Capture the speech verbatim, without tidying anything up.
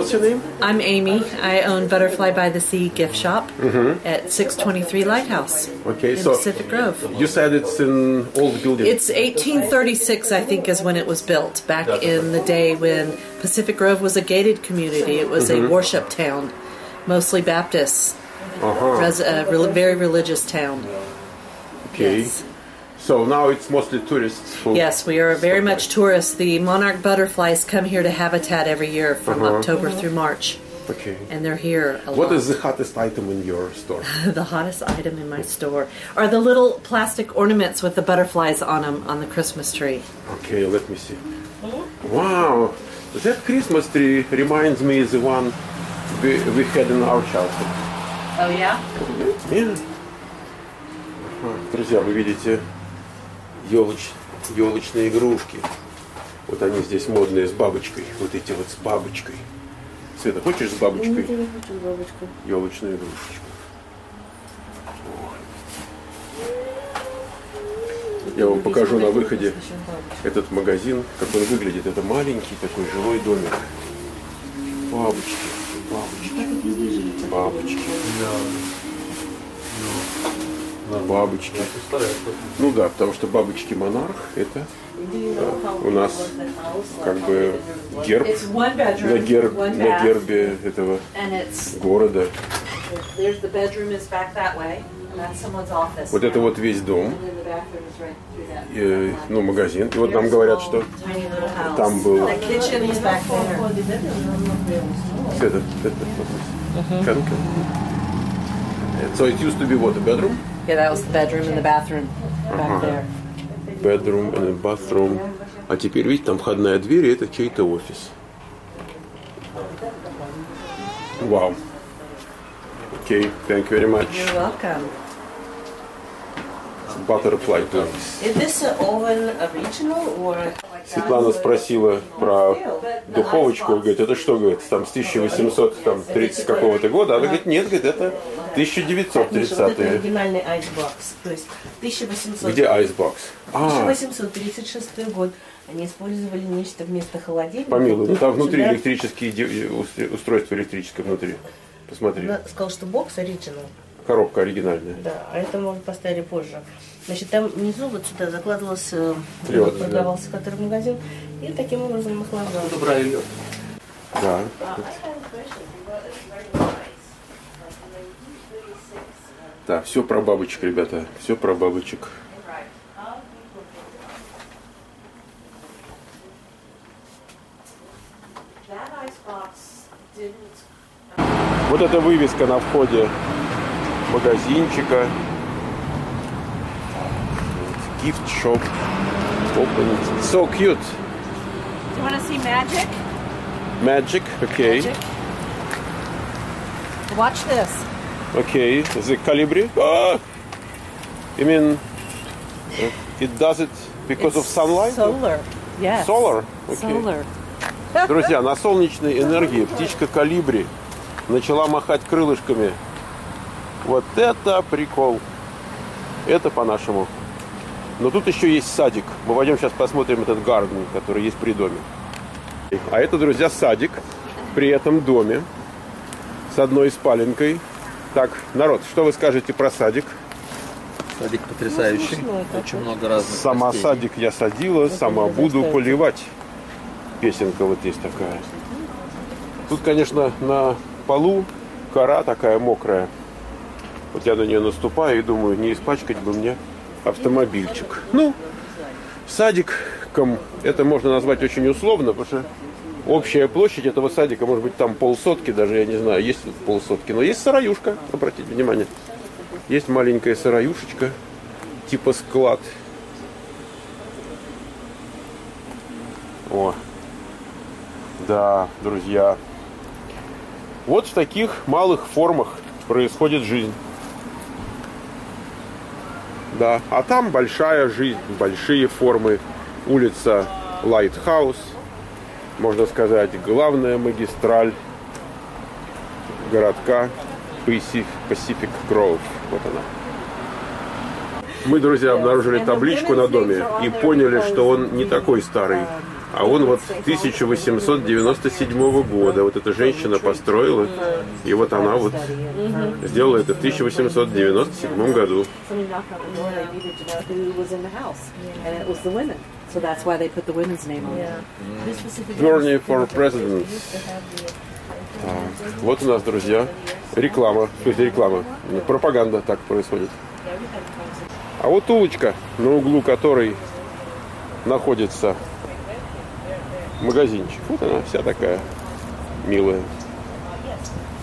what's your name? I'm Amy. I own Butterfly by the Sea gift shop mm-hmm. at six twenty-three Lighthouse okay, in so Pacific Grove. You said it's an old building. It's eighteen thirty-six, I think, is when it was built, back in the day when Pacific Grove was a gated community. It was mm-hmm. a worship town, mostly Baptist, uh-huh. res- a re- very religious town. Okay. Yes. So now it's mostly tourists. Who yes, we are very much tourists. The monarch butterflies come here to habitat every year from uh-huh. October through March. Okay. And they're here a What lot. is the hottest item in your store? The hottest item in my store are the little plastic ornaments with the butterflies on them on the Christmas tree. Okay, let me see. Wow, that Christmas tree reminds me of the one we, we had in our childhood. Oh, yeah? Yeah. Друзья, вы видите елоч, елочные игрушки. Вот они здесь модные с бабочкой. Вот эти вот с бабочкой. Света, хочешь с бабочкой? Я не хочу бабочку. Елочную игрушечку. Я вам покажу на выходе этот магазин, как он выглядит. Это маленький такой жилой домик. Бабочки, бабочки, бабочки. Бабочки. Ну да, потому что бабочки-монарх это да, у нас как бы герб на, герб, на гербе этого города. Вот это вот весь дом, и, ну магазин. И вот нам говорят, что там был. Это, это, So it used to be what, a bedroom? Yeah, that was the bedroom and the bathroom back uh-huh. there. Bedroom and a bathroom. А теперь, видите, там входная дверь, и это чей-то офис. Wow. Okay, thank you very much. You're welcome. Butterfly toys. Is this an oven original or? Светлана спросила про духовочку, говорит, это что, говорит, там с тысяча восемьсот тридцать какого-то года, а она говорит, нет, говорит, это тысяча девятьсот тридцатые. Это оригинальный айсбокс, то есть тысяча восемьсот. Где айсбокс? тысяча восемьсот тридцать шестой год. Они использовали нечто вместо холодильника. Помилуй, ну там внутри электрические устройства электрическое внутри. Посмотри. Она сказала, что бокс оригинал. Коробка оригинальная. Да, а это мы поставили позже. Значит, там внизу вот сюда закладывался, лед, продавался, да. Который магазин, и таким образом охлаждал. Добрый лед. Да. Да, все про бабочек, ребята, все про бабочек. Вот эта вывеска на входе магазинчика. Gift shop. Open it. So cute. Do you want to see magic? Magic, okay. Magic. Watch this. Okay, the Calibri. Ah! I mean, it does it because it's of sunlight? Solar. Yes. Solar? Okay. Solar. Друзья, на солнечной энергии птичка Калибри начала махать крылышками. Вот это прикол. Это по-нашему. Но тут еще есть садик. Мы пойдем сейчас посмотрим этот гарден, который есть при доме. А это, друзья, садик при этом доме с одной спаленкой. Так, народ, что вы скажете про садик? Садик потрясающий. Очень много разных. Сама растений. Садик я садила, сама буду поливать. Песенка вот здесь такая. Тут, конечно, на полу кора такая мокрая. Вот я на нее наступаю и думаю, не испачкать бы мне автомобильчик. Ну, садиком это можно назвать очень условно, потому что общая площадь этого садика, может быть, там полсотки, даже я не знаю, есть тут полсотки, но есть сыроюшка, обратите внимание. Есть маленькая сыроюшечка, типа склад. О, да, друзья. Вот в таких малых формах происходит жизнь. Да, а там большая жизнь, большие формы. Улица Лайтхаус, можно сказать, главная магистраль городка Pacific Grove. Вот она. Мы, друзья, обнаружили табличку на доме и поняли, что он не такой старый, А он вот тысяча восемьсот девяносто седьмого года. Вот эта женщина построила. И вот она вот сделала это в тысяча восемьсот девяносто седьмом году. So that's why they put the women's name on it. Bernie for President. А, вот у нас, друзья, реклама. В смысле, реклама. Пропаганда так происходит. А вот улочка, на углу которой находится магазинчик. Вот она вся такая милая.